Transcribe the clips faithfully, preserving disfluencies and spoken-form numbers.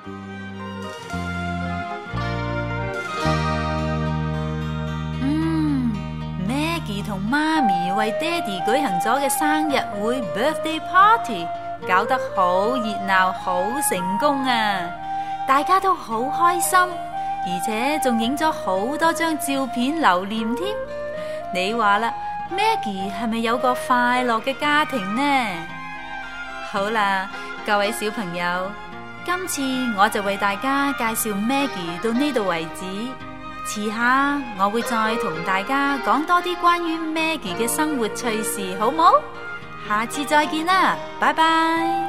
嗯 Maggie 同媽咪為爹哋舉行咗嘅生日會 birthday party， 搞得好熱鬧，好成功啊！大家都好開心，而且仲影咗好多張照片留念添。你話啦， Maggie 係咪有個快樂嘅家庭呢？好啦，各位小朋友，今次我就為大家介紹 Maggie 到呢度為止。遲下我會再同大家講多啲關於 Maggie 嘅生活趣事，好冇？下次再見啦，拜拜。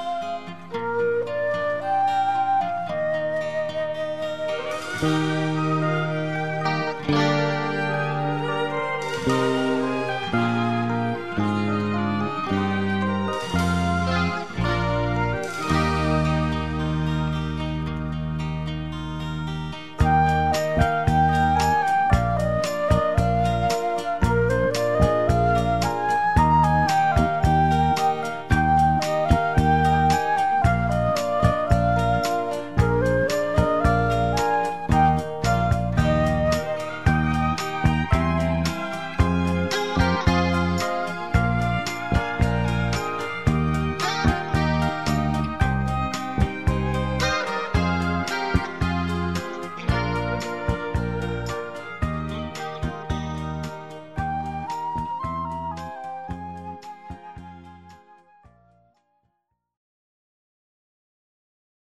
Thank you.